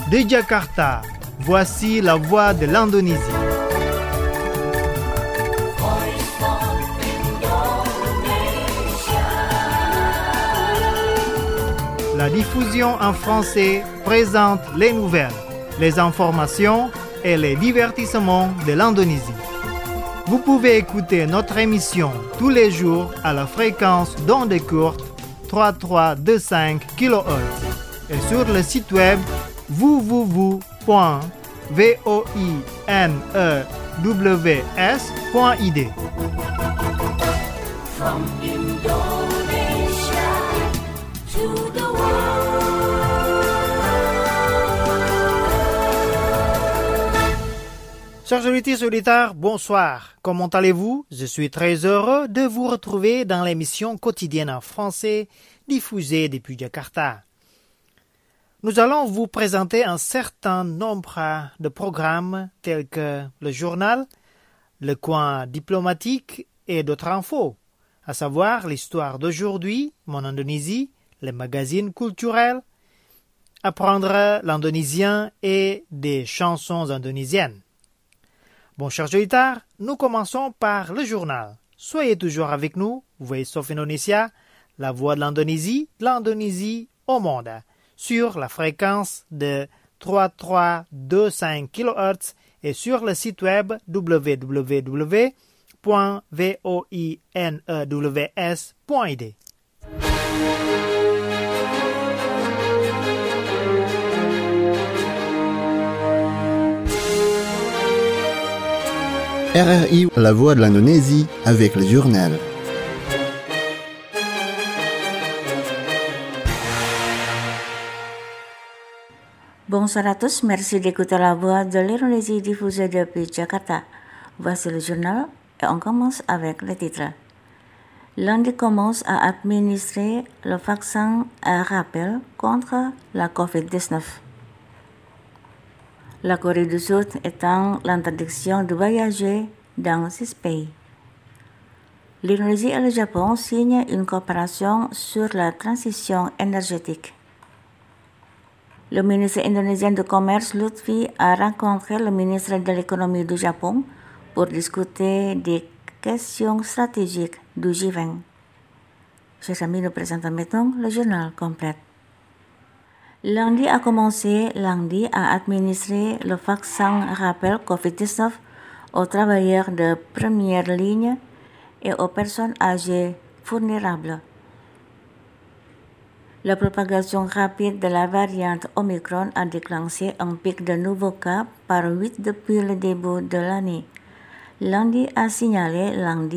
De Jakarta, voici la voix de l'Indonésie. La diffusion en français présente les nouvelles, les informations et les divertissements de l'Indonésie. Vous pouvez écouter notre émission tous les jours à la fréquence d'onde courte 3325 kHz et sur le site web www.voinews.id. From Indonesia to the Chers auditeurs, bonsoir. Comment allez-vous? Je suis très heureux de vous retrouver dans l'émission quotidienne en français diffusée depuis Jakarta. Nous allons vous présenter un certain nombre de programmes tels que le journal, le coin diplomatique et d'autres infos, à savoir l'histoire d'aujourd'hui, mon Indonésie, les magazines culturels, apprendre l'indonésien et des chansons indonésiennes. Bon, chers auditeurs, nous commençons par le journal. Soyez toujours avec nous, Voice of Indonesia, la voix de l'Indonésie au monde, sur la fréquence de 3325 kHz et sur le site web www.voinews.id. RRI, la voix de l'Indonésie, avec le journal. Bonsoir à tous, merci d'écouter la voix de l'Indonésie diffusée depuis Jakarta. Voici le journal et on commence avec les titres. Lundi commence à administrer le vaccin à rappel contre la COVID-19. La Corée du Sud étend l'interdiction de voyager dans 6 pays. L'Indonésie et le Japon signent une coopération sur la transition énergétique. Le ministre indonésien du Commerce Lutfi a rencontré le ministre de l'économie du Japon pour discuter des questions stratégiques du G20. Chers amis, nous présentons maintenant le journal complet. Lundi a commencé à administrer le vaccin rappel COVID-19 aux travailleurs de première ligne et aux personnes âgées vulnérables. La propagation rapide de la variante Omicron a déclenché un pic de nouveaux cas par 8 depuis le début de l'année. Lundi a signalé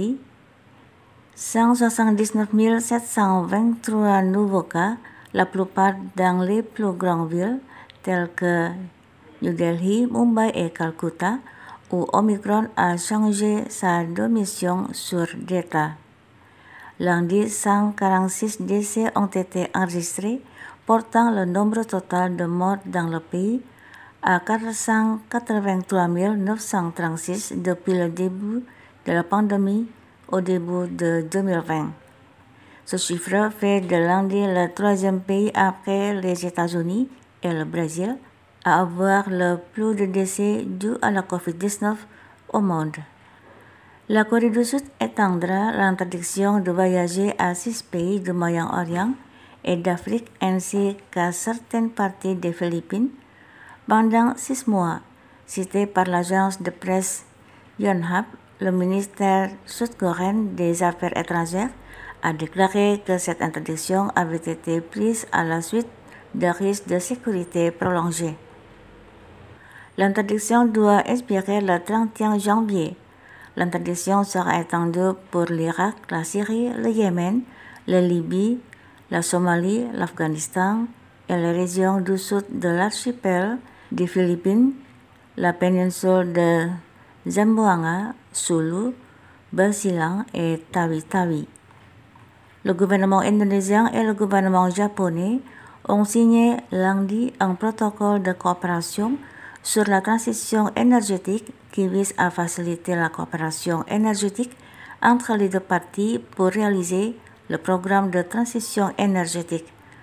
179 723 nouveaux cas, la plupart dans les plus grandes villes telles que New Delhi, Mumbai et Calcutta, où Omicron a changé sa domination sur Delta. Lundi, 146 décès ont été enregistrés, portant le nombre total de morts dans le pays à 483 936 depuis le début de la pandémie au début de 2020. Ce chiffre fait de l'Inde le troisième pays après les États-Unis et le Brésil à avoir le plus de décès dus à la COVID-19 au monde. La Corée du Sud étendra l'interdiction de voyager à 6 pays du Moyen-Orient et d'Afrique ainsi qu'à certaines parties des Philippines pendant 6 mois, cité par l'agence de presse Yonhap. Le ministère sud-coréen des Affaires étrangères a déclaré que cette interdiction avait été prise à la suite de risques de sécurité prolongés. L'interdiction doit expirer le 31 janvier. L'interdiction sera étendue pour l'Irak, la Syrie, le Yémen, la Libye, la Somalie, l'Afghanistan et les régions du sud de l'archipel des Philippines, la péninsule de Zamboanga, Sulu, Basilan et Tawi-Tawi. Le gouvernement indonésien et le gouvernement japonais ont signé lundi un protocole de coopération sur la transition énergétique qui vise à faciliter la coopération énergétique entre les deux parties pour réaliser le programme de transition énergétique.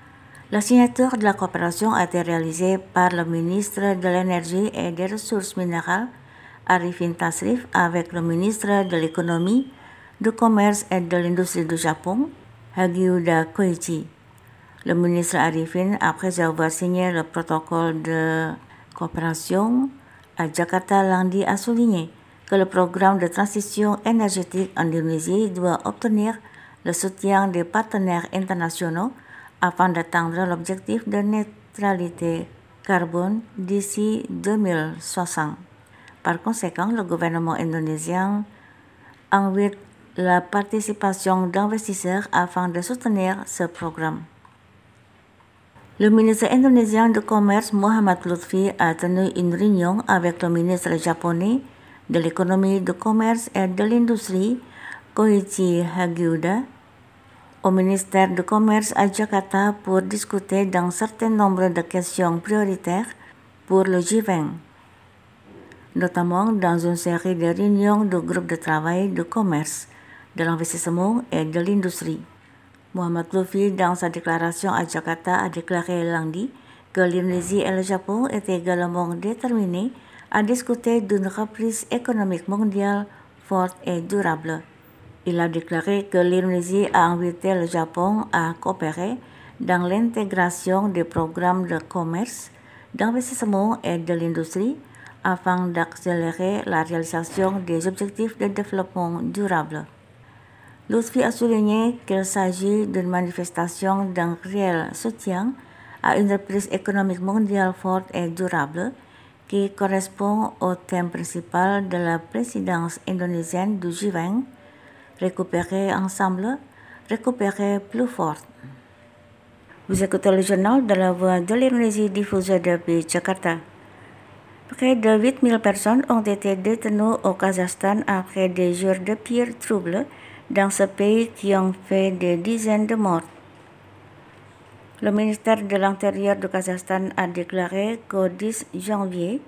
La signature de la coopération a été réalisée par le ministre de l'Énergie et des Ressources minérales, Arifin Tasrif, avec le ministre de l'Économie, du Commerce et de l'Industrie du Japon, Hagiuda Koichi. Le ministre Arifin, après avoir signé le protocole de coopération à Jakarta lundi, a souligné que le programme de transition énergétique en Indonésie doit obtenir le soutien des partenaires internationaux afin d'atteindre l'objectif de neutralité carbone d'ici 2060. Par conséquent, le gouvernement indonésien invite la participation d'investisseurs afin de soutenir ce programme. Le ministre indonésien du Commerce Muhammad Lutfi a tenu une réunion avec le ministre japonais de l'Économie, du Commerce et de l'Industrie, Koichi Hagiuda, au ministère du Commerce à Jakarta pour discuter d'un certain nombre de questions prioritaires pour le G20, notamment dans une série de réunions du groupe de travail du commerce, de l'investissement et de l'industrie. Muhammad Lutfi, dans sa déclaration à Jakarta, a déclaré lundi que l'Indonésie et le Japon étaient également déterminés à discuter d'une reprise économique mondiale forte et durable. Il a déclaré que l'Indonésie a invité le Japon à coopérer dans l'intégration des programmes de commerce, d'investissement et de l'industrie afin d'accélérer la réalisation des objectifs de développement durable. Lutfi a souligné qu'il s'agit d'une manifestation d'un réel soutien à une reprise économique mondiale forte et durable qui correspond au thème principal de la présidence indonésienne du G20, récupérer ensemble, récupérer plus fort. Vous écoutez le journal de la Voix de l'Indonésie diffusé depuis Jakarta. Près de 8000 personnes ont été détenues au Kazakhstan après des jours de pires troubles dans ce pays qui ont fait des dizaines de morts. Le ministère de l'Intérieur du Kazakhstan a déclaré qu'au 10 janvier,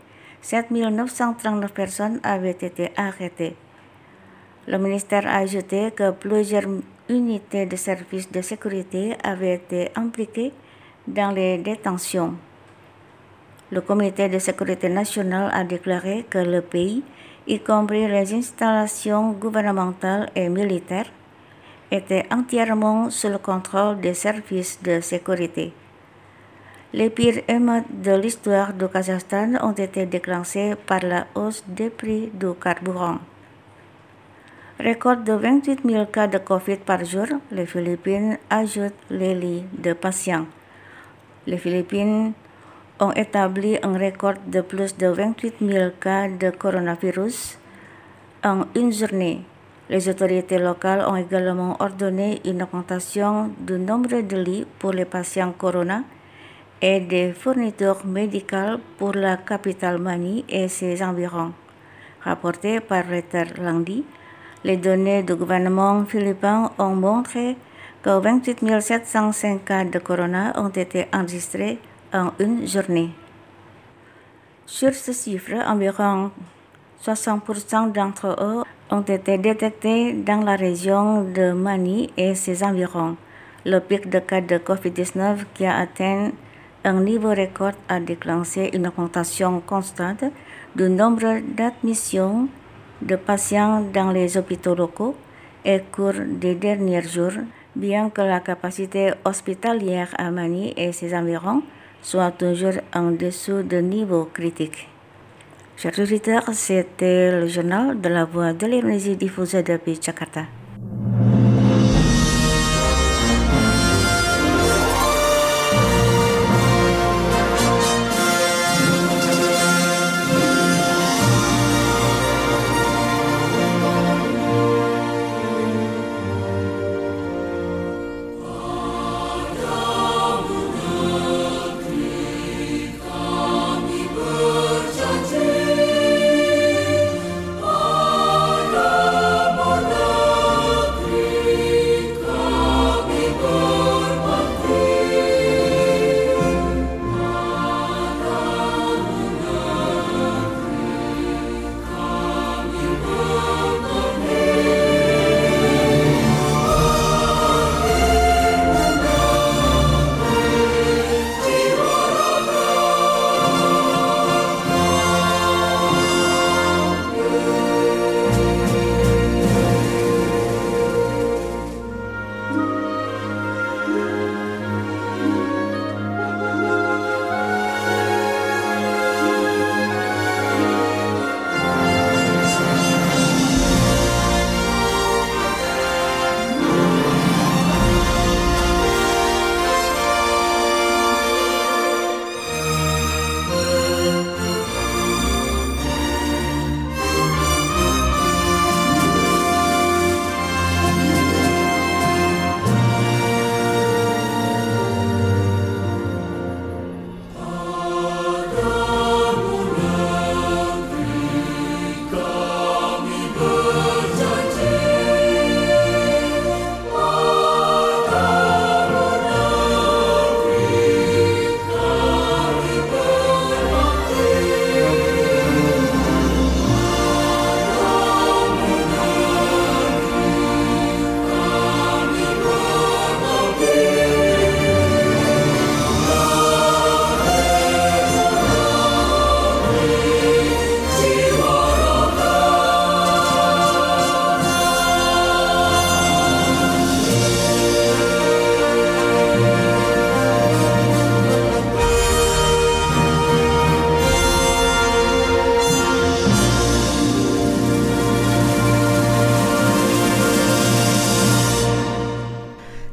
7939 personnes avaient été arrêtées. Le ministère a ajouté que plusieurs unités de services de sécurité avaient été impliquées dans les détentions. Le Comité de sécurité nationale a déclaré que le pays, y compris les installations gouvernementales et militaires, était entièrement sous le contrôle des services de sécurité. Les pires émeutes de l'histoire du Kazakhstan ont été déclenchées par la hausse des prix du carburant. Record de 28 000 cas de Covid par jour, les Philippines ajoutent les lits de patients. Les Philippines ont établi un record de plus de 28 000 cas de coronavirus en une journée. Les autorités locales ont également ordonné une augmentation du nombre de lits pour les patients corona et des fournitures médicales pour la capitale Manille et ses environs. Rapporté par Reuters lundi, les données du gouvernement philippin ont montré que 28 705 cas de corona ont été enregistrés en une journée. Sur ce chiffre, environ 60% d'entre eux ont été détectés dans la région de Manille et ses environs. Le pic de cas de COVID-19 qui a atteint un niveau record a déclenché une augmentation constante du nombre d'admissions de patients dans les hôpitaux locaux au cours des derniers jours, bien que la capacité hospitalière à Manille et ses environs soit toujours en dessous de niveau critique. Chers auditeurs, c'était le journal de la Voix de l'Indonésie diffusé depuis Jakarta.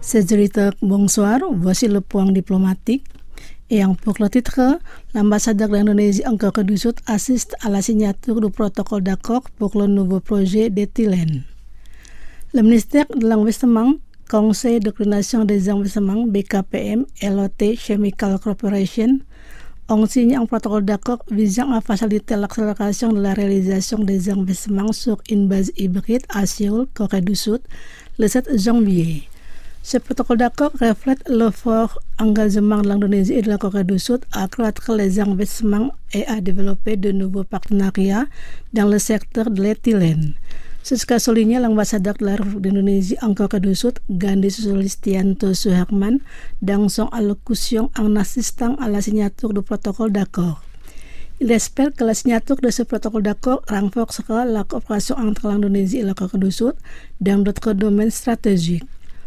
Bonsoir, voici le point diplomatique. Et pour le titre, l'ambassadeur d'Indonésie en Corée du Sud assiste à la signature du protocole d'accord pour le nouveau projet d'éthylène. Le ministère de l'Investissement, Conseil de coordination des investissements BKPM et LOT Chemical Corporation ont signé un protocole d'accord visant à faciliter l'accélération de la réalisation des investissements sur une base hybride à Séoul, Corée du Sud, le 7 janvier. Ce protocole d'accord reflète le fort engagement de l'Indonésie et de la Corée du Sud à accroître les investissements et à développer de nouveaux partenariats dans le secteur de l'éthylène. C'est ce qu'a souligné l'ambassadeur de la République d'Indonésie en Corée du Sud, Gandhi Sulistianto Suherman, dans son allocution en assistant à la signature du protocole d'accord. Il espère que la signature de ce protocole d'accord renforcera la coopération entre l'Indonésie et la Corée du Sud dans d'autres domaines stratégiques.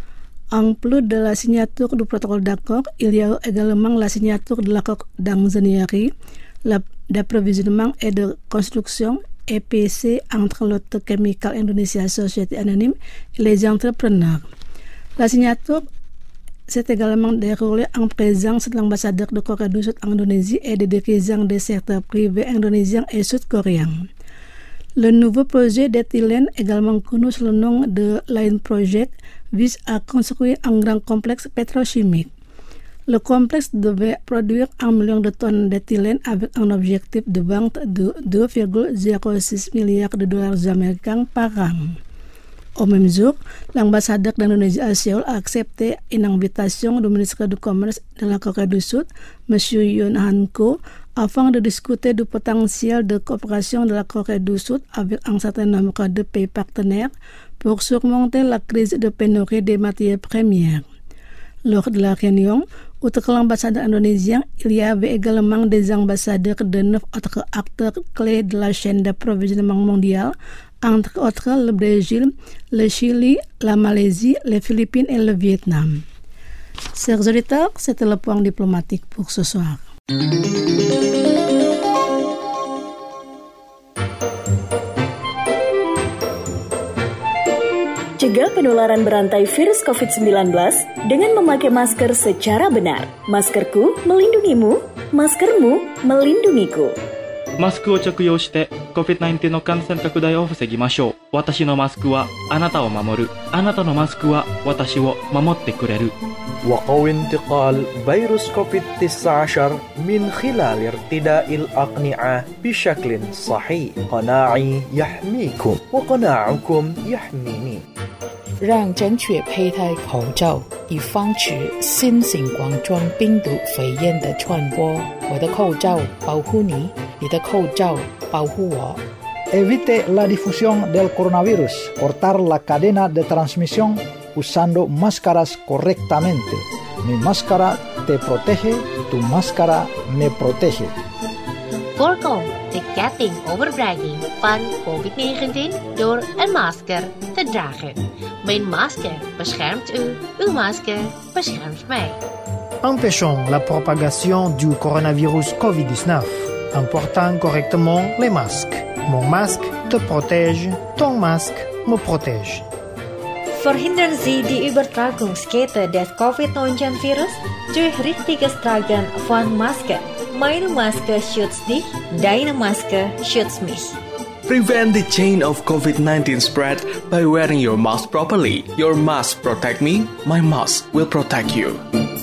En plus de la signature du protocole d'accord, il y a également la signature de l'accord d'ingénierie, d'approvisionnement et de construction EPC entre l'Auto Chemical Indonesia Society Anonyme et les entrepreneurs. La signature s'est également déroulée en présence de l'ambassadeur de Corée du Sud en Indonésie et des dirigeants des secteurs privés indonésiens et sud-coréens. Le nouveau projet d'éthylène, également connu sous le nom de Line Project, vise à construire un grand complexe pétrochimique. Le complexe devait produire 1 million de tonnes d'éthylène avec un objectif de vente de 2,06 milliards de dollars américains par an. Au même jour, l'ambassadeur d'Indonésie à Séoul a accepté une invitation du ministre du Commerce de la Corée du Sud, M. Yoon Han-ko, afin de discuter du potentiel de coopération de la Corée du Sud avec un certain nombre de pays partenaires pour surmonter la crise de pénurie des matières premières. Lors de la réunion, outre l'ambassadeur indonésien, il y avait également des ambassadeurs de 9 autres acteurs clés de la chaîne d'approvisionnement mondiale, entre autres le Brésil, le Chili, la Malaisie, les Philippines et le Vietnam. Chers auditeurs, c'était le point diplomatique pour ce soir. Cegah penularan berantai virus COVID-19 dengan memakai masker secara benar. Maskerku melindungimu, maskermu melindungiku. マスクを着用して COVID-19 の感染拡大を防ぎましょう。私のマスクはあなたを守る。あなたのマスクは私を守ってくれる。 وقوي انتقال فيروس كوفيد-19 من خلال ارتداء الأقنعة بشكل صحيح. قناعي يحميكم وقناعكم يحميني. 让正确佩戴口罩，以防止新型冠状病毒肺炎的传播。我的口罩保护你，你的口罩保护我。 Evite la difusión del coronavirus. Cortar la cadena de transmisión usando máscaras correctamente. Mi máscara te protege, tu máscara me protege. Voorkom de ketting overbrenging van COVID-19 door een masker te dragen. Mijn masker beschermt u, uw masker beschermt mij. Empêchons la propagation du coronavirus COVID-19 en portant correctement les masques. Mon masque te protège, ton masque me protège. Verhindern Sie die Übertragungskette des Covid-19-Virus durch richtiges Tragen von Masken. Meine Maske schützt dich, deine Maske schützt mich. Prevent the chain of COVID-19 spread by wearing your mask properly. Your mask protect me, my mask will protect you.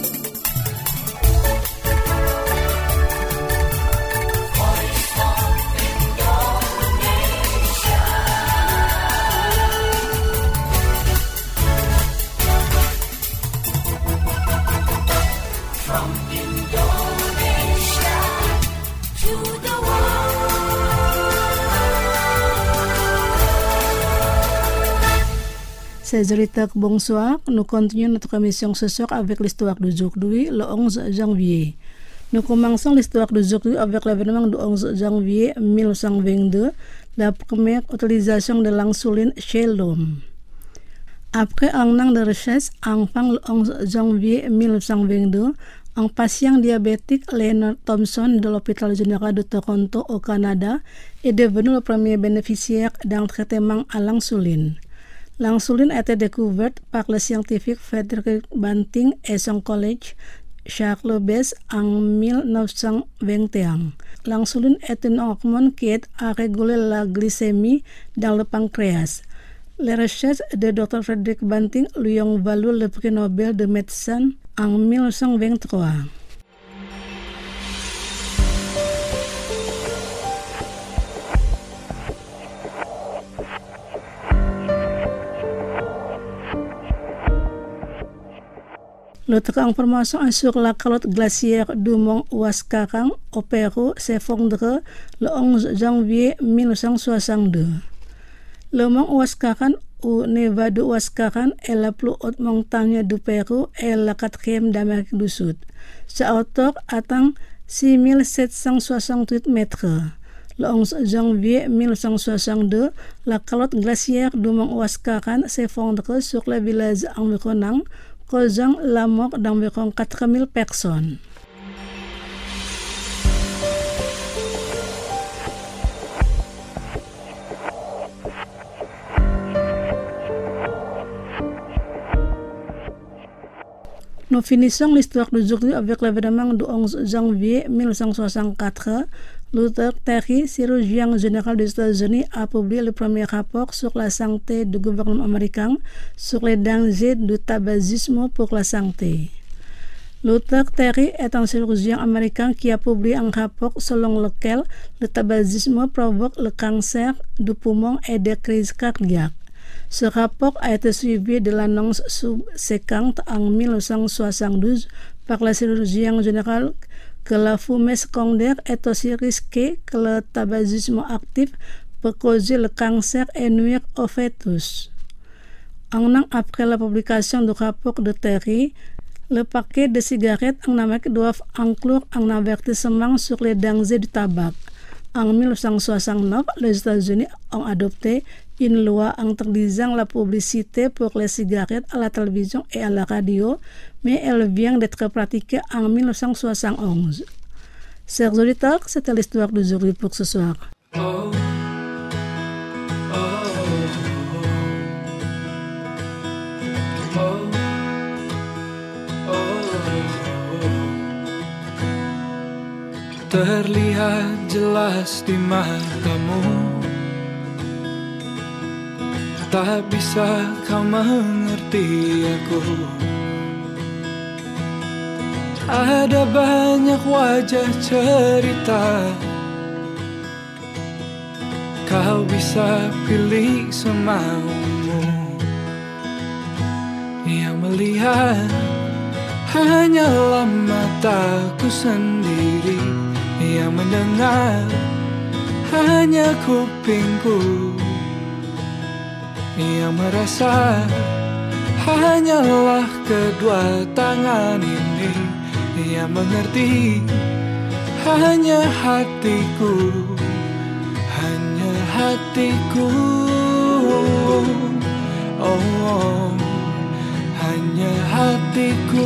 Chers auditeurs, bonsoir. Nous continuons notre émission ce soir avec l'histoire d'aujourd'hui, le 11 janvier. Nous commençons l'histoire d'aujourd'hui avec l'événement du 11 janvier 1922, la première utilisation de l'insuline chez l'homme. Après un an de recherche, enfin le 11 janvier 1922, un patient diabétique, Leonard Thompson, de l'hôpital général de Toronto au Canada, est devenu le premier bénéficiaire d'un traitement à l'insuline. L'insuline a été découverte par le scientifique Frédéric Banting et son collègue Charles Bess en 1921. L'insuline est une hormone qui aide à réguler la glycémie dans le pancréas. Les recherches de Dr. Frédéric Banting lui ont valu le prix Nobel de médecine en 1923. L'autre information sur la calotte glaciaire du mont Huascarán au Pérou s'effondre le 11 janvier 1962. Le mont Huascarán ou Nevado Huascarán est la plus haute montagne du Pérou et la 4e d'Amérique du Sud. Sa hauteur atteint 6768 mètres. Le 11 janvier 1962, la calotte glaciaire du mont Huascarán s'effondre sur les villages environnants, causant la mort d'environ 4000 personnes. Nous finissons l'histoire d'aujourd'hui avec l'événement du 11 janvier 1964. Luther Terry, chirurgien général des États-Unis, a publié le premier rapport sur la santé du gouvernement américain sur les dangers du tabagisme pour la santé. Luther Terry est un chirurgien américain qui a publié un rapport selon lequel le tabagisme provoque le cancer du poumon et des crises cardiaques. Ce rapport a été suivi de l'annonce subséquente en 1972 par le chirurgien général que la fumée secondaire est aussi risquée que le tabagisme actif peut causer le cancer et nuire au fœtus. Un an après la publication du rapport de Terry, le paquet de cigarettes en Amérique doivent inclure un avertissement sur les dangers du tabac. En 1969, les États-Unis ont adopté une loi interdisant la publicité pour les cigarettes à la télévision et à la radio, mais elle vient d'être pratiquée en 1971. Chers auditeurs, c'était l'histoire d'aujourd'hui pour ce soir. Terlihat jelas di matamu, tak bisa kau mengerti aku. Ada banyak wajah cerita, kau bisa pilih semaumu. Yang melihat hanyalah mataku sendiri, yang mendengar hanya kupingku, yang merasa hanyalah kedua tangan ini, yang mengerti hanya hatiku, hanya hatiku. Oh, hanya hatiku.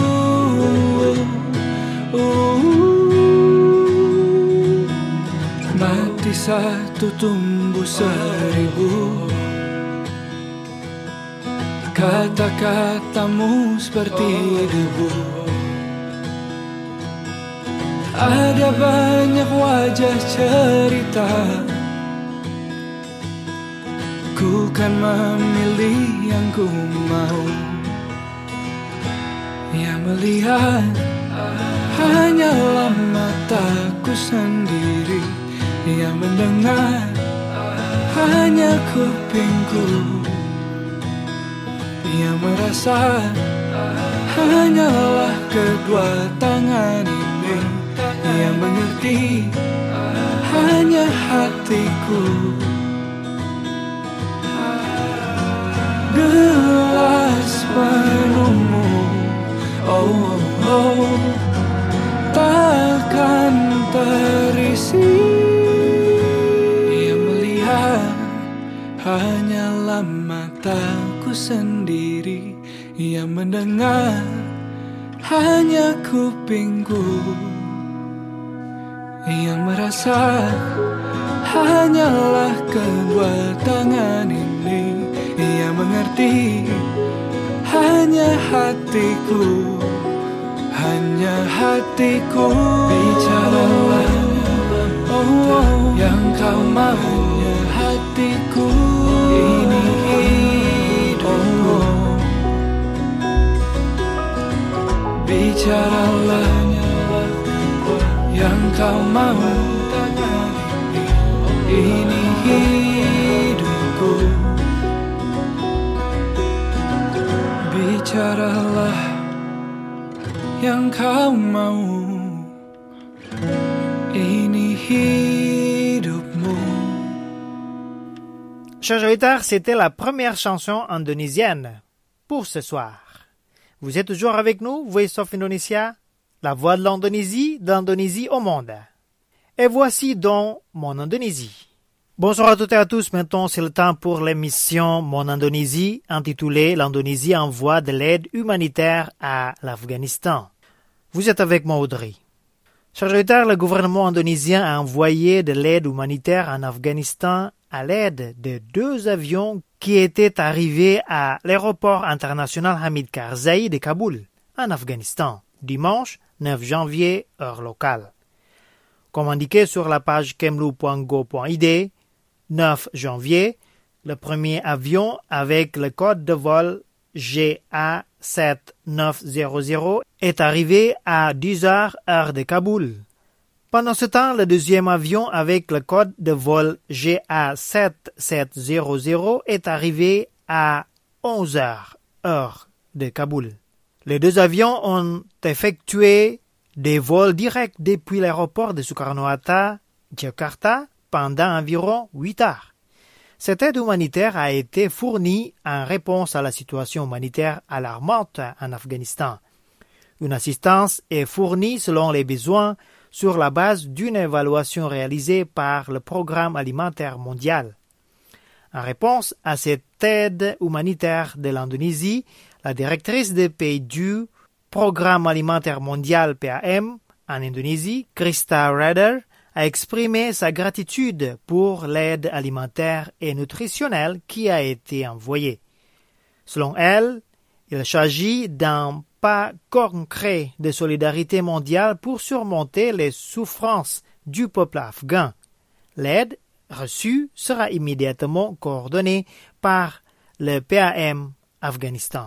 Mati satu tumbuh seribu, kata-katamu seperti debu. Ada banyak wajah cerita, ku kan memilih yang ku mau. Yang melihat hanyalah mataku sendiri, yang mendengar hanya kupingku, yang merasa hanyalah kedua tangan ini, yang mengerti hanya hatiku. Gelas penuhmu, oh, oh, takkan terisi. Yang melihat hanyalah mataku sendiri, yang mendengar hanya kupingku, yang merasa hanyalah kedua tangan ini, yang terjadi. Hanya hatiku, hanya hatiku. Bicaralah, oh, yang kau mau. Hanya hatiku, ini hidupku. Bicaralah yang kau mau. Ini hidupku. Bicaralah yang kau mau. Ini hidupmu. Chers auditeurs, c'était la première chanson indonésienne pour ce soir. Vous êtes toujours avec nous, Voice of Indonesia, la voix de l'Indonésie au monde. Et voici donc Mon Indonésie. Bonsoir à toutes et à tous. Maintenant, c'est le temps pour l'émission Mon Indonésie, intitulée L'Indonésie envoie de l'aide humanitaire à l'Afghanistan. Vous êtes avec moi, Audrey. Chers auditeurs, le gouvernement indonésien a envoyé de l'aide humanitaire en Afghanistan à l'aide de 2 avions qui étaient arrivés à l'aéroport international Hamid Karzai de Kaboul, en Afghanistan, dimanche 9 janvier, heure locale. Comme indiqué sur la page kemlu.go.id, 9 janvier, le premier avion avec le code de vol GA7900 est arrivé à 10h heure de Kaboul. Pendant ce temps, le deuxième avion avec le code de vol GA7700 est arrivé à 11h heure de Kaboul. Les 2 avions ont effectué des vols directs depuis l'aéroport de Soekarno-Hatta, Jakarta, pendant environ 8 heures. Cette aide humanitaire a été fournie en réponse à la situation humanitaire alarmante en Afghanistan. Une assistance est fournie selon les besoins sur la base d'une évaluation réalisée par le Programme alimentaire mondial. En réponse à cette aide humanitaire de l'Indonésie, la directrice des pays du Programme alimentaire mondial PAM en Indonésie, Krista Rader, a exprimé sa gratitude pour l'aide alimentaire et nutritionnelle qui a été envoyée. Selon elle, il s'agit d'un pas concret de solidarité mondiale pour surmonter les souffrances du peuple afghan. L'aide reçue sera immédiatement coordonnée par le PAM Afghanistan.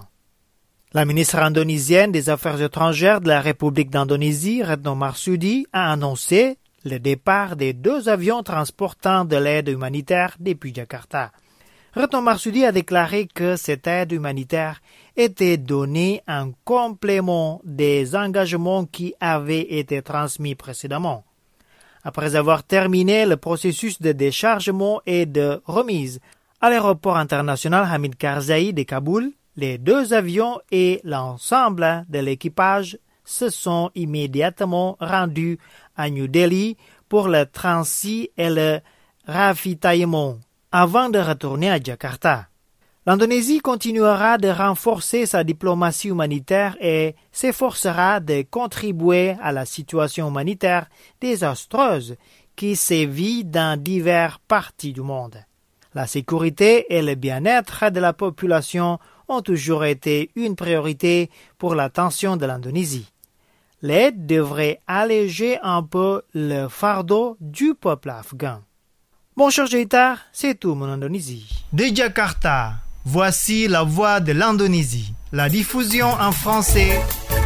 La ministre indonésienne des Affaires étrangères de la République d'Indonésie, Retno Marsudi, a annoncé le départ des 2 avions transportant de l'aide humanitaire depuis Jakarta. Retno Marsudi a déclaré que cette aide humanitaire était donnée en complément des engagements qui avaient été transmis précédemment. Après avoir terminé le processus de déchargement et de remise à l'aéroport international Hamid Karzai de Kaboul, les 2 avions et l'ensemble de l'équipage se sont immédiatement rendus à New Delhi pour le transit et le ravitaillement avant de retourner à Jakarta. L'Indonésie continuera de renforcer sa diplomatie humanitaire et s'efforcera de contribuer à la situation humanitaire désastreuse qui sévit dans diverses parties du monde. La sécurité et le bien-être de la population ont toujours été une priorité pour l'attention de l'Indonésie. L'aide devrait alléger un peu le fardeau du peuple afghan. Bon, chers auditeurs, c'est tout mon Indonésie. De Jakarta, voici la voix de l'Indonésie. La diffusion en français.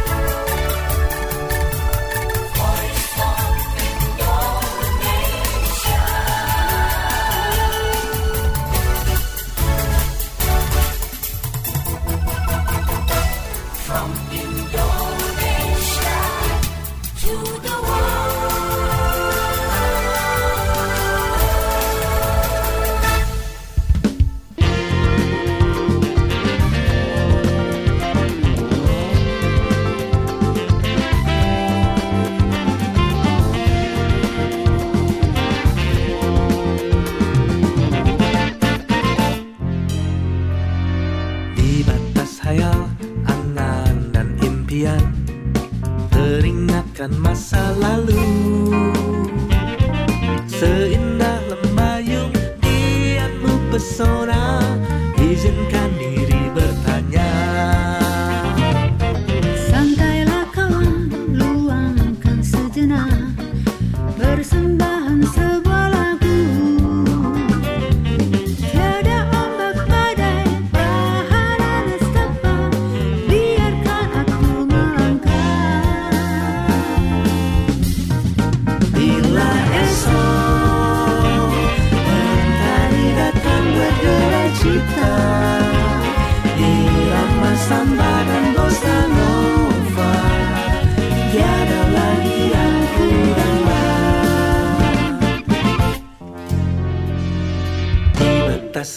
Masa lalu seindah lembayung, diammu pesona, izinkan diri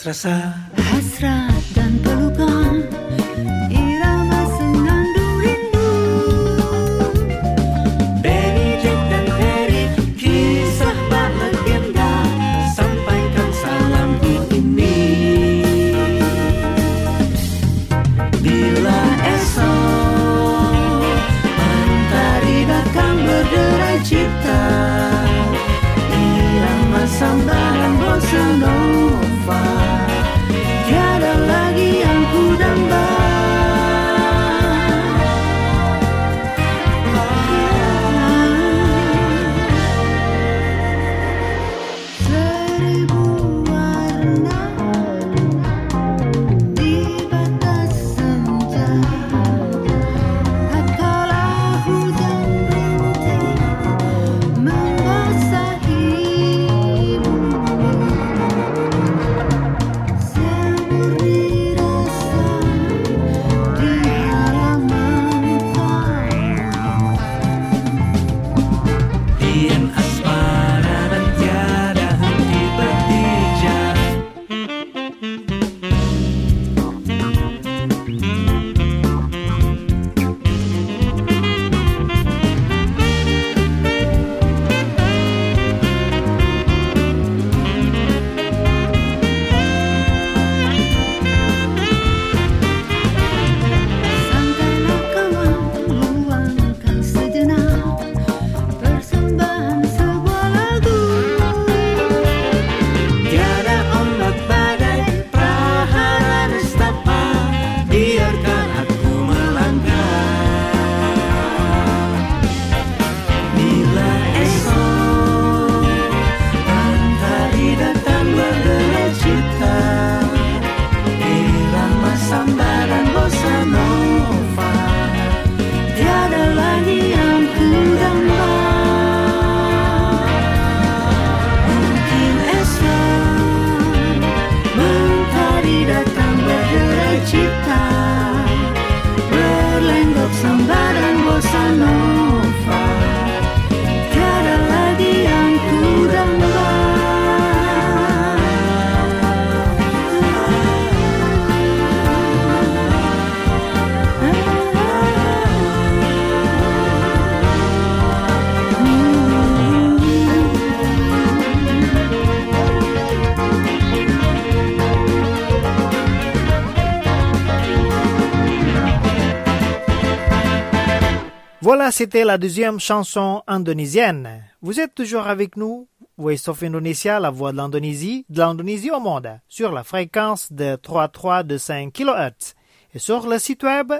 rasa hasrat dan pelukan, irama senandung rindu. Benny Jack dan Harry, kisah bak legenda, sampaikan salamku ini. Bila esok mentari datang berderai cipta, irama sambaran bossa nova, tiada lagi yang ku damba. Seribu warna di batas senja, tatkala hujan rintik membasahi bumi, semurni rasa di halaman taman. Dian asmara dan tiada henti berpijak. Sangkailah kawan, luangkan sejenak persembahan sebuah lagu. Tiada ombak badai, prahara nestapa, biarkan aku melangkah. Bila esok mentari datang berderai cipta, irama sambaran bossa nova, tiada lagi yang ku damba. Mungkin esok mentari datang berderai cipta, berlenggok sambaran bossa nova, tiada lagi yang ku damba. Voilà, c'était la deuxième chanson indonésienne. Vous êtes toujours avec nous, Voice of Indonesia, la voix de l'Indonésie au monde, sur la fréquence de 3325 kHz et sur le site web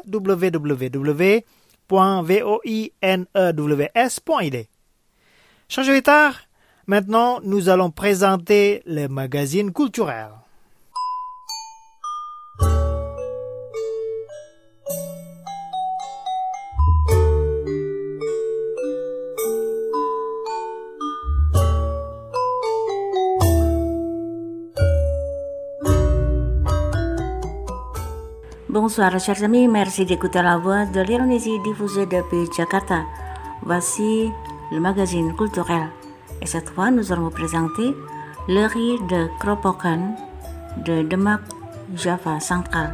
www.voinews.id. Chers auditeurs, maintenant nous allons présenter le magazine culturel. Bonsoir chers amis, merci d'écouter la voix de l'Indonésie diffusée depuis Jakarta. Voici le magazine culturel. Et cette fois, nous allons vous présenter le riz de Keropokan de Demak, Java central.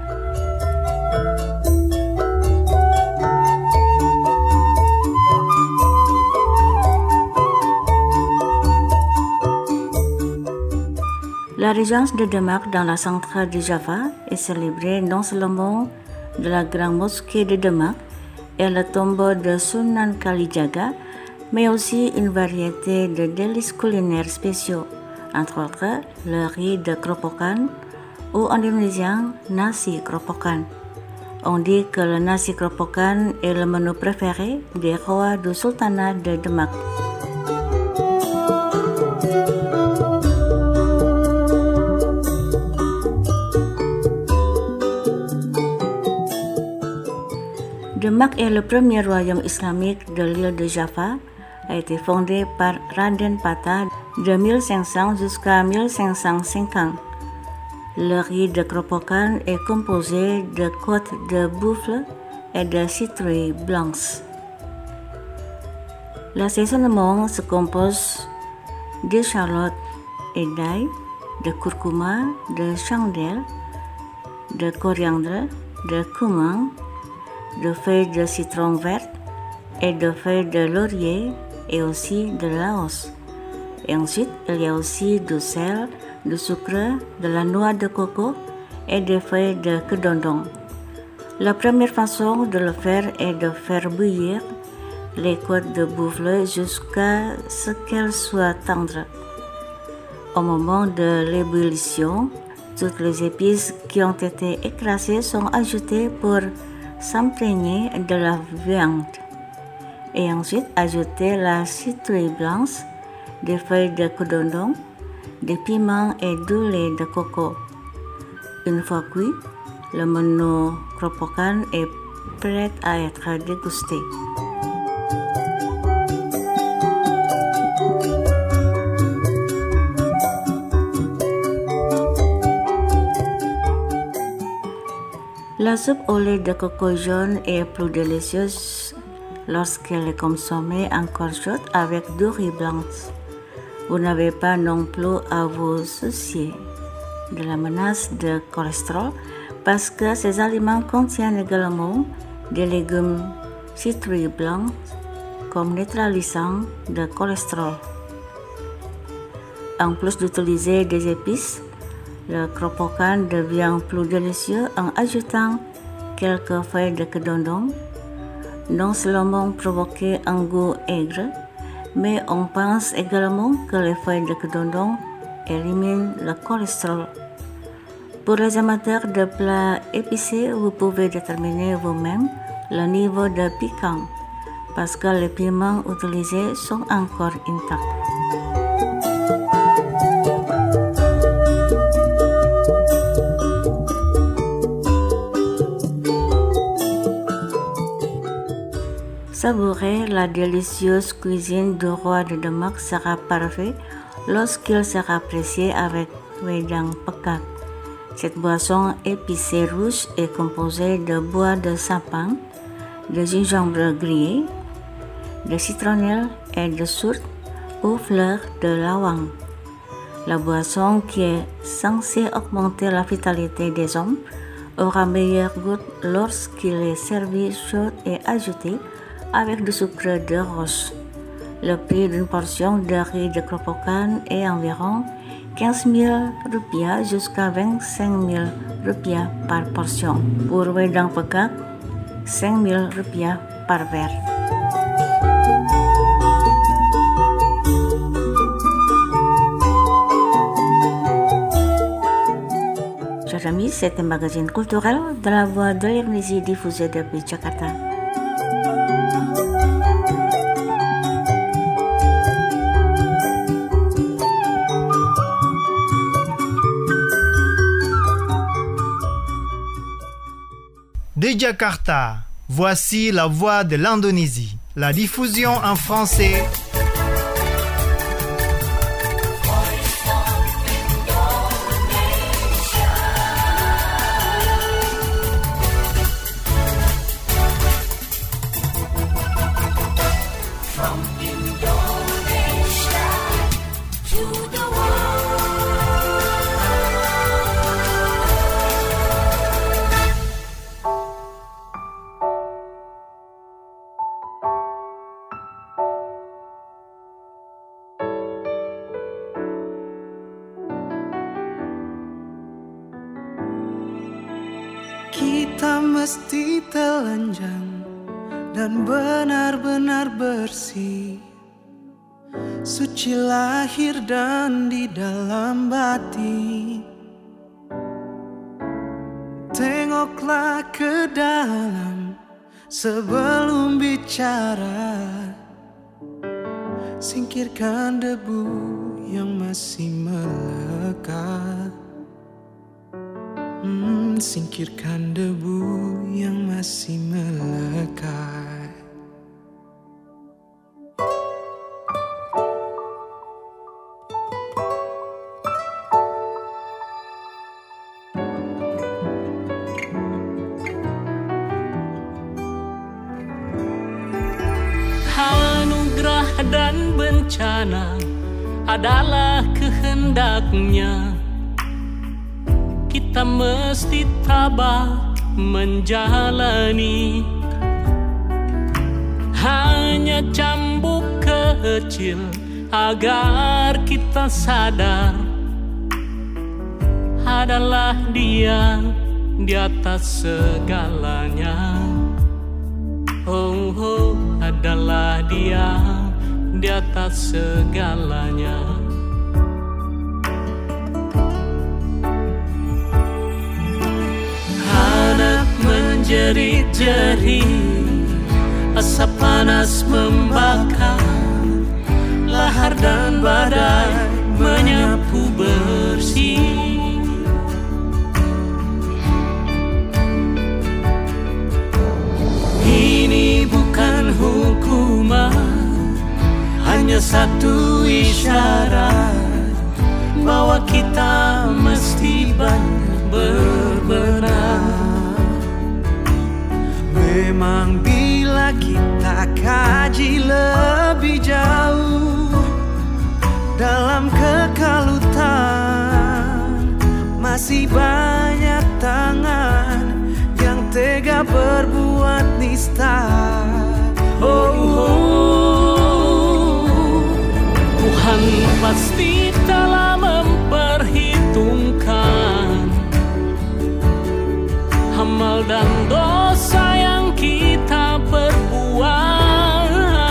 La régence de Demak dans la centrale de Java est célébrée non seulement de la grande mosquée de Demak et le tombeau de Sunan Kalijaga, mais aussi une variété de délices culinaires spéciaux, entre autres le riz de Keropokan ou en indonésien nasi Keropokan. On dit que le nasi Keropokan est le menu préféré des rois du sultanat de Demak. Demak est le premier royaume islamique de l'île de Java, a été fondé par Raden Patah de 1500 jusqu'à 1550. Le riz de Keropokan est composé de côtes de buffle et de citrouilles blanches. L'assaisonnement se compose d'échalotes et d'ail, de curcuma, de chandelle, de coriandre, de cumin, de feuilles de citron vert et de feuilles de laurier et aussi de laos. Et ensuite, il y a aussi du sel, du sucre, de la noix de coco et des feuilles de kedondong. La première façon de le faire est de faire bouillir les côtes de buffle jusqu'à ce qu'elles soient tendres. Au moment de l'ébullition, toutes les épices qui ont été écrasées sont ajoutées pour s'imprégner de la viande. Et ensuite, ajouter la citrouille blanche, des feuilles de kedondong, des piments et du lait de coco. Une fois cuit, le menu Kropokan est prêt à être dégusté. La soupe au lait de coco jaune est plus délicieuse lorsqu'elle est consommée encore chaude avec du riz blanc. Vous n'avez pas non plus à vous soucier de la menace de cholestérol parce que ces aliments contiennent également des légumes citrouilles blancs comme neutralisant le cholestérol. En plus d'utiliser des épices, le Kropokan devient plus délicieux en ajoutant quelques feuilles de kedondong, non seulement provoquer un goût aigre, mais on pense également que les feuilles de kedondong éliminent le cholestérol. Pour les amateurs de plats épicés, vous pouvez déterminer vous-même le niveau de piquant parce que les piments utilisés sont encore intacts. Savourez la délicieuse cuisine du roi de Demak sera parfait lorsqu'il sera apprécié avec wedang pekat. Cette boisson épicée rouge est composée de bois de sapin, de gingembre grillé, de citronnelle et de soude ou fleurs de lawang. La boisson qui est censée augmenter la vitalité des hommes aura meilleur goût lorsqu'il est servi chaud et ajouté avec du sucre de roche. Le prix d'une portion de riz de Kropokan est environ 15 000 rupiah jusqu'à 25 000 rupiah par portion. Pour wedang pekat, 5 000 rupiah par verre. Chers amis, c'est un magazine culturel de la Voix de l'Indonésie diffusé depuis Jakarta. De Jakarta, voici la voix de l'Indonésie, la diffusion en français. From Indonesia to the Kita mesti telanjang dan benar-benar bersih, suci lahir dan di dalam batin. Tengoklah ke dalam sebelum bicara, singkirkan debu yang masih melekat. Singkirkan debu yang masih melekat. Anugerah dan bencana adalah kehendaknya. kita mesti tabah menjalani. Hanya cambuk kecil agar kita sadar adalah Dia di atas segalanya. Oh, oh, adalah Dia di atas segalanya. Anak menjerit-jerit, asap panas membakar, lahar dan badai menyapu bersih. Ini bukan hukuman, hanya satu isyarat bahwa kita mesti banyak berbenah. Memang bila kita kaji lebih jauh dalam kekalutan, masih banyak tangan yang tega berbuat nista. Tuhan pasti telah memperhitungkan amal dan dosa yang kita perbuat.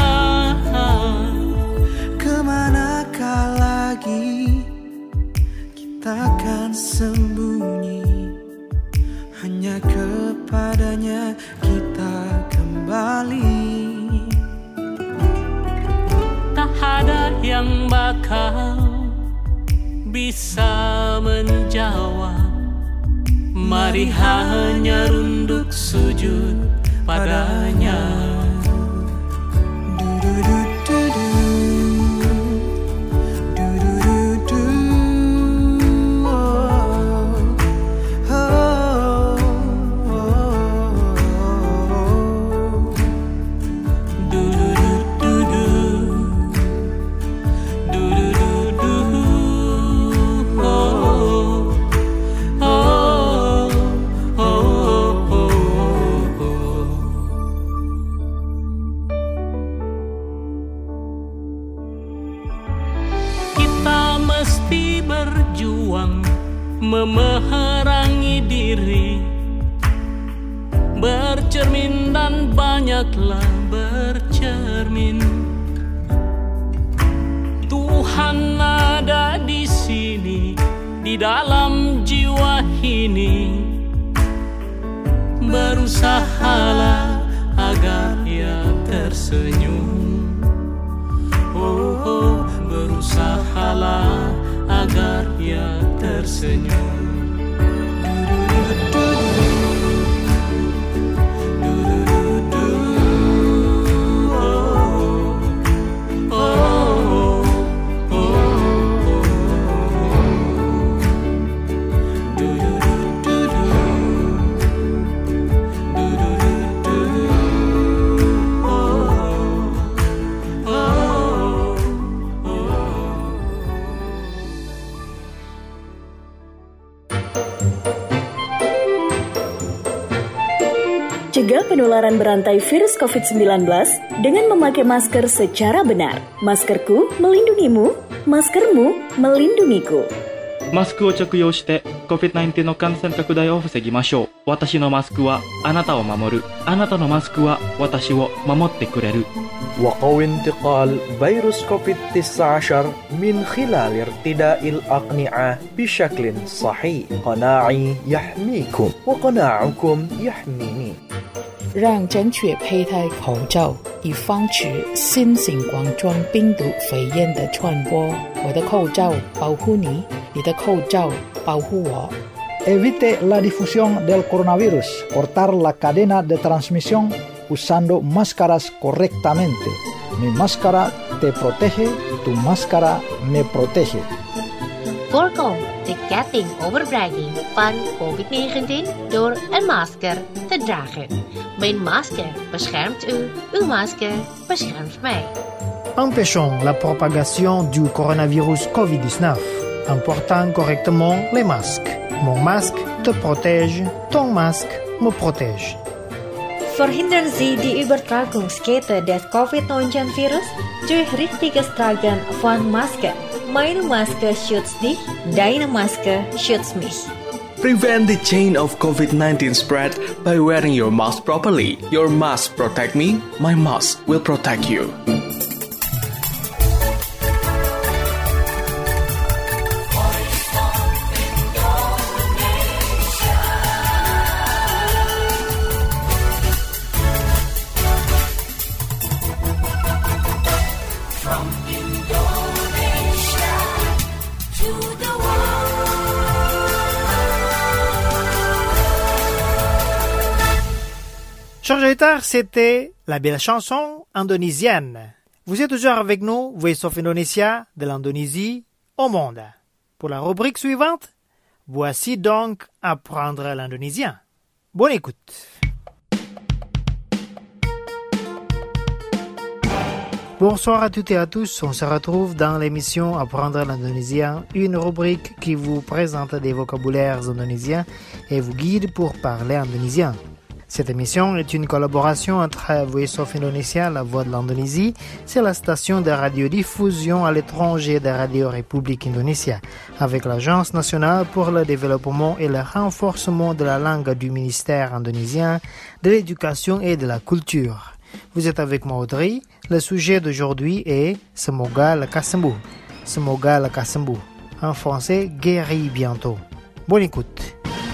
Kemanakah lagi kita akan sembunyi? Hanya kepadanya kita kembali. Tak ada yang bakal bisa menjawab. Mari hanya runduk sujud padanya. Memerangi diri, bercermin dan banyaklah bercermin. Tuhan ada di sini, di dalam jiwa ini. Berusahalah agar Ia tersenyum. Oh, oh, berusahalah agar Ia tersenyum. Cegah penularan berantai virus COVID-19 dengan memakai masker secara benar. Maskerku melindungimu, maskermu melindungiku. マスクを着用して COVID-19 の感染拡大を防ぎましょう。私のマスクはあなたを守る。あなたのマスクは私を守ってくれる。 وقوي انتقال فيروس كوفيد-19 من خلال ارتداء الأقنعة بشكل صحيح. قناعي يحميكم وقناعكم يحميني. 让正确佩戴口罩，以防止新型冠状病毒肺炎的传播。我的口罩保护你，你的口罩保护我。 Evite la difusión del coronavirus. Cortar la cadena de transmisión usando máscaras correctamente. Mi máscara te protege, tu máscara me protege. Voorkom de ketting overbragging van COVID-19 door een masker te dragen. Mijn masker beschermt u, uw masker beschermt mij. Empêchons la propagation du coronavirus COVID-19 en portant correctement les masques. Mon masque te protège, ton masque me protège. Verhindern Sie die Übertragungskette des Covid-19-Virus durch richtiges Tragen von Maske. Meine Maske schützt dich, deine Maske schützt mich. Prevent the chain of COVID-19 spread by wearing your mask properly. Your mask protect me, my mask will protect you. Chers auditeurs, c'était la belle chanson indonésienne. Vous êtes toujours avec nous, Voice of Indonesia, de l'Indonésie au monde. Pour la rubrique suivante, voici donc apprendre l'indonésien. Bonne écoute. Bonsoir à toutes et à tous, on se retrouve dans l'émission Apprendre l'indonésien, une rubrique qui vous présente des vocabulaires indonésiens et vous guide pour parler indonésien. Cette émission est une collaboration entre Voice of Indonesia, la voix de l'Indonésie, c'est la station de radiodiffusion à l'étranger de Radio République Indonésia, avec l'Agence nationale pour le développement et le renforcement de la langue du ministère indonésien de l'éducation et de la culture. Vous êtes avec moi Audrey. Le sujet d'aujourd'hui est Semoga lekas sembuh. Semoga lekas sembuh. En français, guéris bientôt. Bonne écoute.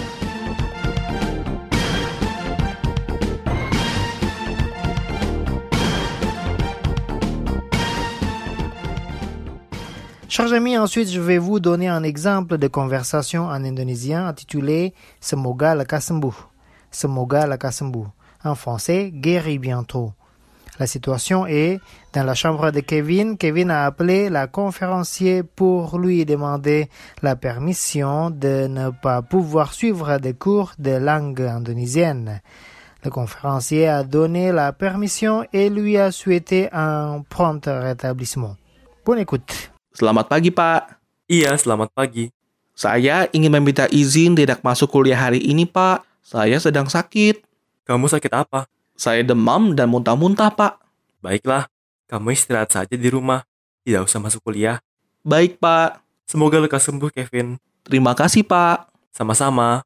Chers amis, ensuite je vais vous donner un exemple de conversation en indonésien intitulé Semoga lekas sembuh. Semoga lekas sembuh. En français, guéris bientôt. La situation est dans la chambre de Kevin. Kevin a appelé la conférencier pour lui demander la permission de ne pas pouvoir suivre des cours de langue indonésienne. Le conférencier a donné la permission et lui a souhaité un prompt rétablissement. Bonne écoute. Selamat pagi, Pak. Iya, selamat pagi. Saya ingin meminta izin tidak masuk kuliah hari ini, Pak. Saya sedang sakit. Kamu sakit apa? Saya demam dan muntah-muntah, Pak. Baiklah, kamu istirahat saja di rumah. Tidak usah masuk kuliah. Baik, Pak. Semoga lekas sembuh, Kevin. Terima kasih, Pak. Sama-sama.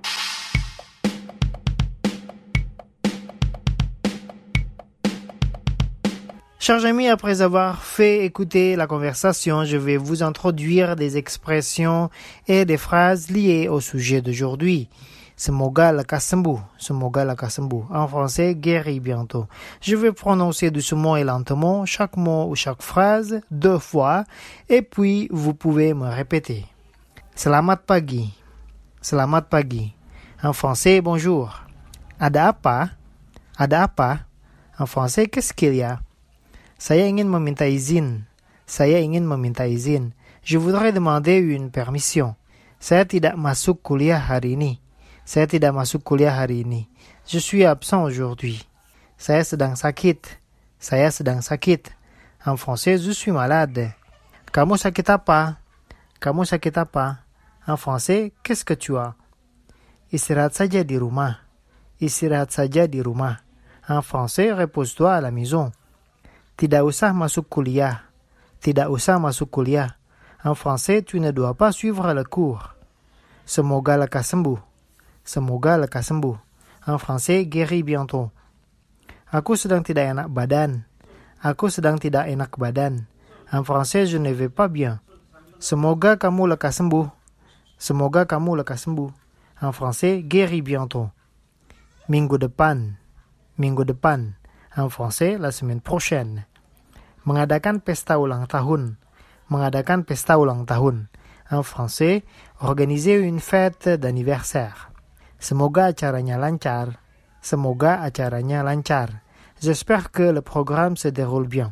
Chers amis, après avoir fait écouter la conversation, je vais vous introduire des expressions et des phrases liées au sujet d'aujourd'hui. Semoga lekas sembuh. Semoga lekas sembuh. En français, guéris bientôt. Je vais prononcer doucement et lentement chaque mot ou chaque phrase 2 fois et puis vous pouvez me répéter. Selamat pagi. Selamat pagi. En français, bonjour. Ada apa? Ada apa? En français, qu'est-ce qu'il y a? Saya ingin meminta izin. Saya ingin meminta izin. Je voudrais demander une permission. Saya tidak masuk kuliah hari ini. Saya tidak masuk kuliah hari ini. Je suis absent aujourd'hui. Saya sedang sakit. Saya sedang sakit. En français, je suis malade. Kamu sakit apa? Kamu sakit apa? En français, qu'est-ce que tu as? Istirahat saja di rumah. Istirahat saja di rumah. En français, repose-toi à la maison. Tidak usah masuk kuliah. Tidak usah masuk kuliah. En français, tu ne dois pas suivre le cours. Semoga lekas sembuh. Semoga lekas sembuh. En français, guéris bientôt. Aku sedang tidak enak badan. Aku sedang tidak enak badan. En français, je ne vais pas bien. Semoga kamu lekas sembuh. Semoga kamu lekas sembuh. En français, guéris bientôt. Minggu depan. Minggu depan. En français, la semaine prochaine. Mengadakan pesta ulang tahun. Mengadakan pesta ulang tahun. En français, organiser une fête d'anniversaire. Semoga acaranya lancar. Semoga acaranya lancar. J'espère que le programme se déroule bien.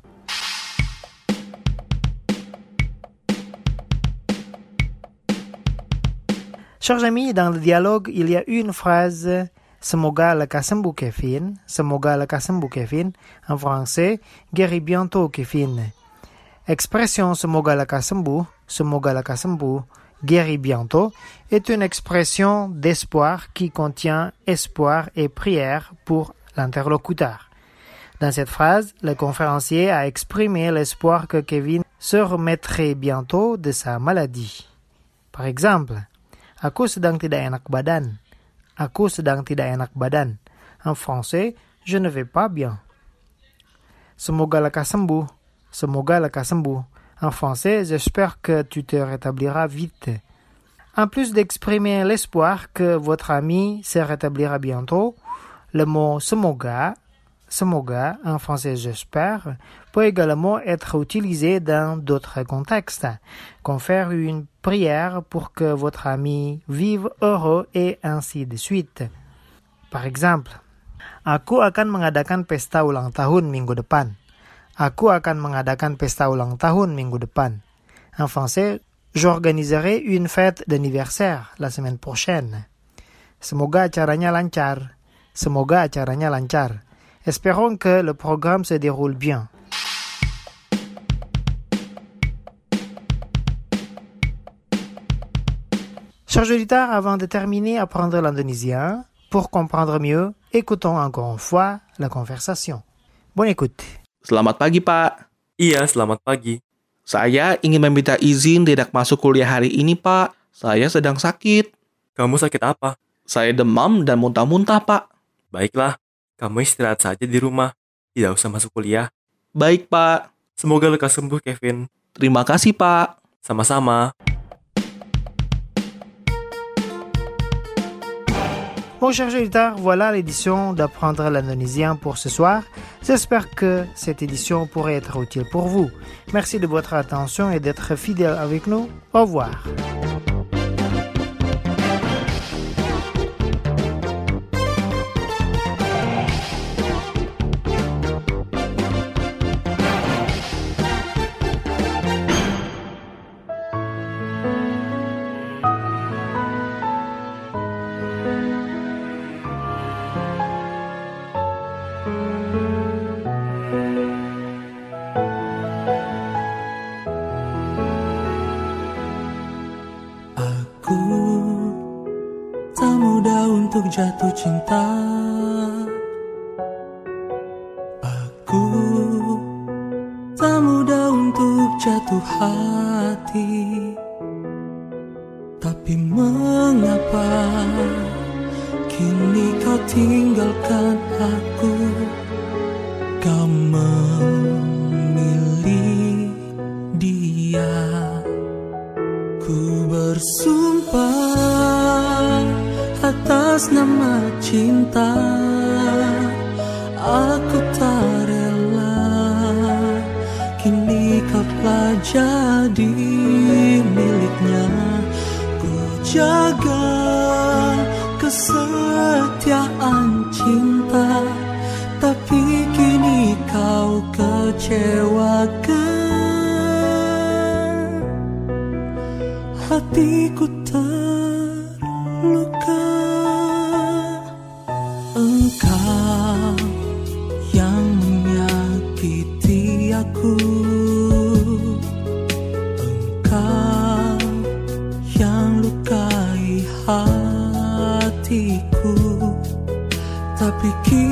Chers amis, dans le dialogue, il y a une phrase Semoga lekas sembuh Kevin. Semoga lekas sembuh Kevin. En français, guéris bientôt Kevin. Expression semoga lekas sembuh. Semoga lekas sembuh guéri bientôt est une expression d'espoir qui contient espoir et prière pour l'interlocuteur. Dans cette phrase, le conférencier a exprimé l'espoir que Kevin se remettrait bientôt de sa maladie. Par exemple, aku sedang tidak enak badan. Aku sedang tidak enak badan. En français, je ne vais pas bien. Semoga lekas sembuh. Semoga lekas sembuh. En français, j'espère que tu te rétabliras vite. En plus d'exprimer l'espoir que votre ami se rétablira bientôt, le mot semoga, en français j'espère, peut également être utilisé dans d'autres contextes, comme faire une prière pour que votre ami vive heureux et ainsi de suite. Par exemple, aku akan mengadakan pesta ulang tahun minggu depan. Aku akan mengadakan pesta ulang tahun minggu depan. En français, j'organiserai une fête d'anniversaire la semaine prochaine. Semoga acaranya lancar. Semoga acaranya lancar. Espérons que le programme se déroule bien. Chers auditeurs, avant de terminer à apprendre l'indonésien, pour comprendre mieux, écoutons encore une fois la conversation. Bonne écoute. Selamat pagi, Pak. Iya, selamat pagi. Saya ingin meminta izin tidak masuk kuliah hari ini, Pak. Saya sedang sakit. Kamu sakit apa? Saya demam dan muntah-muntah, Pak. Baiklah, kamu istirahat saja di rumah. Tidak usah masuk kuliah. Baik, Pak. Semoga lekas sembuh, Kevin. Terima kasih, Pak. Sama-sama. Bon, chers auditeurs, voilà l'édition d'apprendre l'indonésien pour ce soir. J'espère que cette édition pourrait être utile pour vous. Merci de votre attention et d'être fidèle avec nous. Au revoir. Untuk jatuh cinta, aku tak mudah untuk jatuh hati. Tapi mengapa kini kau tinggalkan aku? Kau memilih dia. Ku bersumpah atas nama cinta, aku tak rela kini kau telah jadi miliknya. Ku jaga kesetiaan cinta, tapi kini kau kecewakan. Hatiku terluka. Engkau yang menyakiti aku, engkau yang lukai hatiku. Tapi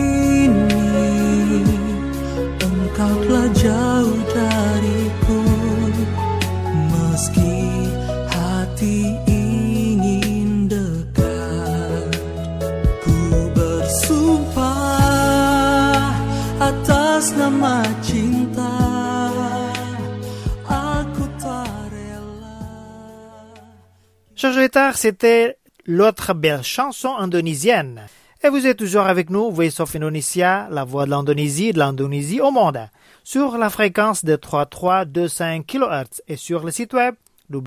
kini engkau telah jauh dariku. Meski hati ingin dekat, ku bersumpah atas nama cinta, aku tak rela. Chers auditeurs, c'était l'autre belle chanson indonésienne. Et vous êtes toujours avec nous, Voice of Indonesia, la voix de l'Indonésie au monde, sur la fréquence de 3325 kHz et sur le site web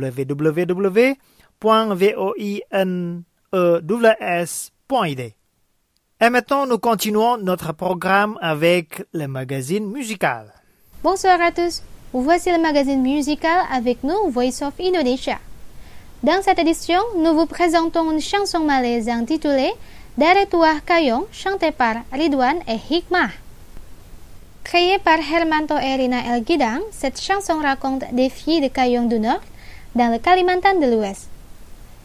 www.voinews.id. Et maintenant, nous continuons notre programme avec le magazine musical. Bonsoir à tous, voici le magazine musical avec nous, Voice of Indonesia. Dans cette édition, nous vous présentons une chanson malaise intitulée Dari Tuah Kayong, chantée par Ridwan et Hikmah. Créée par Hermanto et Rina El Gidang, cette chanson raconte des filles de Kayong du Nord dans le Kalimantan de l'Ouest.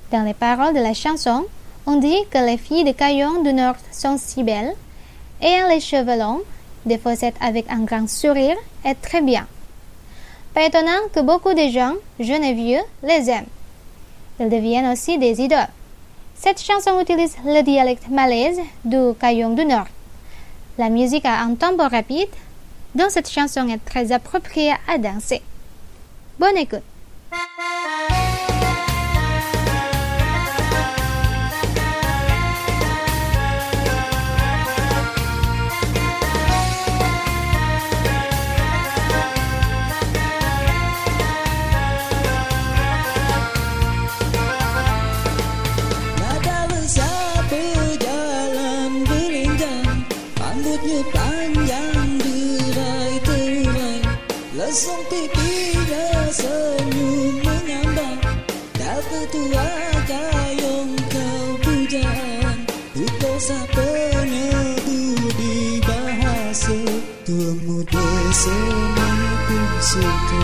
Dans les paroles de la chanson, on dit que les filles de Caillon du Nord sont si belles, ayant les cheveux longs, des fossettes avec un grand sourire et très bien. Pas étonnant que beaucoup de gens, jeunes et vieux, les aiment. Ils deviennent aussi des idoles. Cette chanson utilise le dialecte malaise du Caillon du Nord. La musique a un tempo rapide, donc cette chanson est très appropriée à danser. Bonne écoute! Lesung pipinya senyum menyambar, dah ketua Caillon kau pujaan, untuk sapanya budi bahasa, tua muda semuanya pun suka.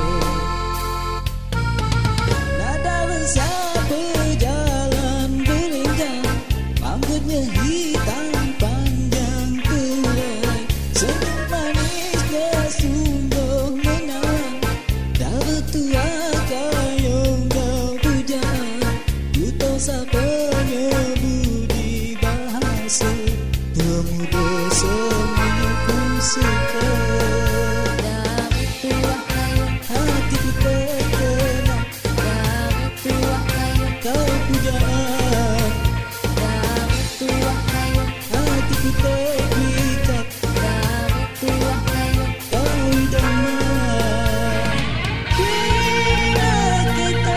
Nada besar berjalan berlenggang, rambutnya hitam panjang terai, senyum manisnya sungguh menawan. Dah bertua Caillon kau pujaan, untuk sapanya budi bahasa, tua muda semuanya pun suka. Dah bertua Caillon, hatiku terkenang. Dah bertua Caillon kau pujaan. Dah bertua Caillon, hatiku terpikat. Dah bertua Caillon kau idaman. Bila kita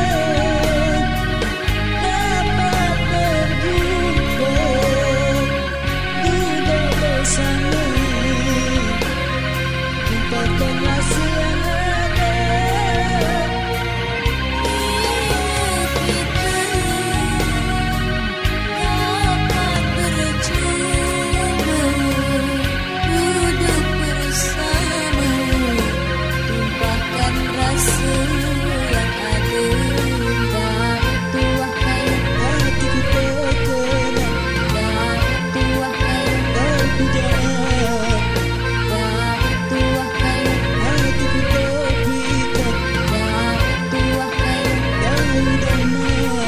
dapat berjumpa, duduk bersama, lupakanlah siang ada. Dapat berjumpa, duduk bersama, tumpahkan rasa yang ada. Dah bertua Caillon, hatiku terkenang. Dah bertua Caillon kau pujaan. Dah bertua Caillon, hatiku terpikat. Dah bertua Caillon kau idaman.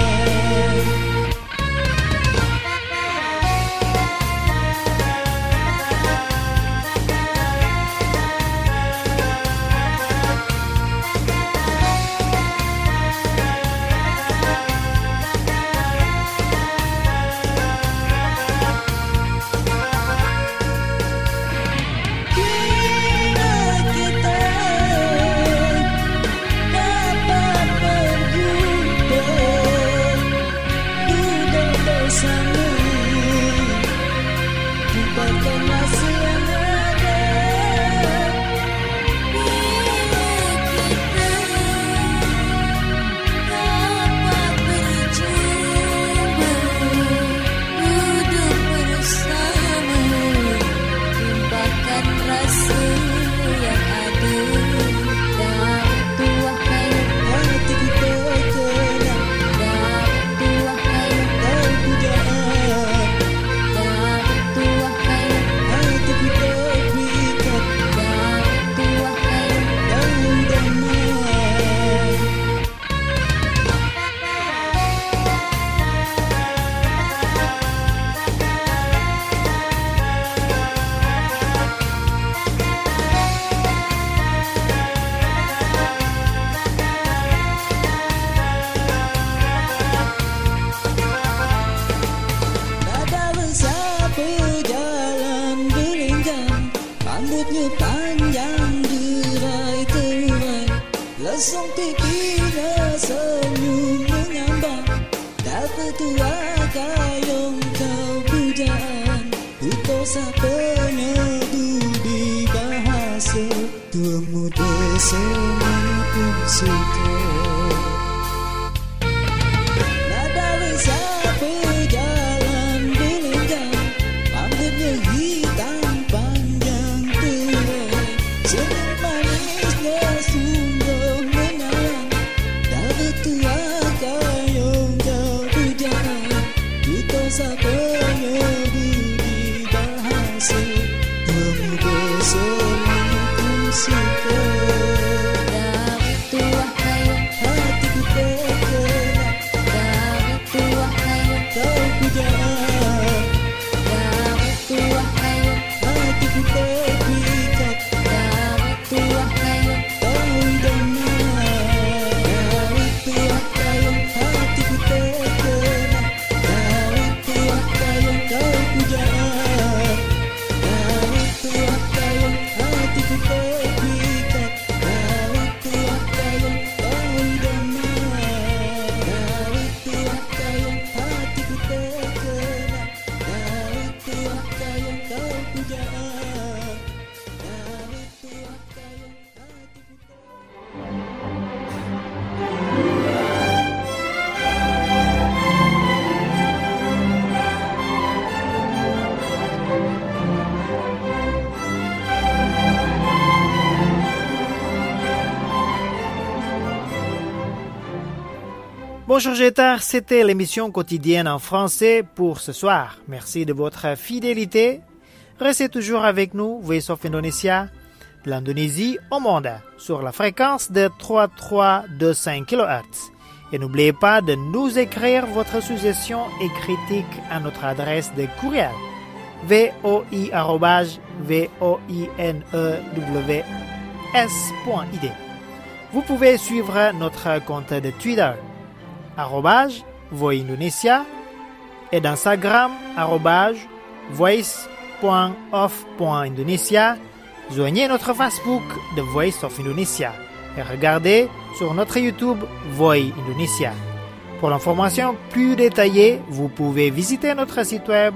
Bila kita dapat berjumpa, duduk bersama, lupakanlah siang ada. Dapat berjumpa, duduk bersama, tumpahkan rasa yang ada. Dah bertua Caillon, hatiku terkenang. Dah bertua Caillon kau pujaan. Dah bertua Caillon, hatiku terpikat. Dah bertua Caillon kau idaman. Nada besar berjalan berlenggang, rambutnya panjang derai-terai, lesung pipinya senyum menyambar. Dah bertua Caillon kau pujaan, untuk sapanya budi bahasa, tua muda semuanya pun suka. Nada besar berjalan berlenggang, rambutnya hitam panjang terai, senyum manisnya sungguh menawan. Dah bertua Caillon dosa penyebudi bahasa demi bersamaku suka. Dari tua kayu hatiku terkena, dari tua kayu kau pujar, dari tua kayu hatiku terpikat, dari tua kayu kau dengar, dari tua kayu hatiku terkena, dari tua kayu kau pujar, dari tua kayu hatiku terpikat, dari tua kayu kau dengar, dari tua kayu hatiku terkena, dari tua kayu kau pujar, dari tua kayu hatiku Bonjour Jetar, c'était l'émission quotidienne en français pour ce soir. Merci de votre fidélité. Restez toujours avec nous, Voice of Indonesia, de l'Indonésie au monde, sur la fréquence de 3325 kHz. Et n'oubliez pas de nous écrire votre suggestion et critique à notre adresse de courriel voi@voinews.id. Vous pouvez suivre notre compte de Twitter @voindonesia et d'Instagram @voice.of.indonesia. Joignez notre Facebook The Voice of Indonesia et regardez sur notre YouTube Voi Indonesia. Pour l'information plus détaillée, vous pouvez visiter notre site web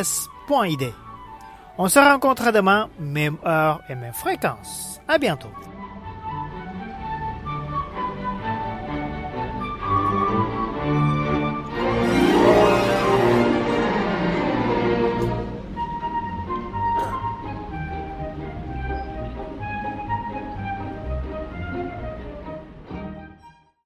www.voinews.id. On se rencontre demain, même heure et même fréquence. À bientôt.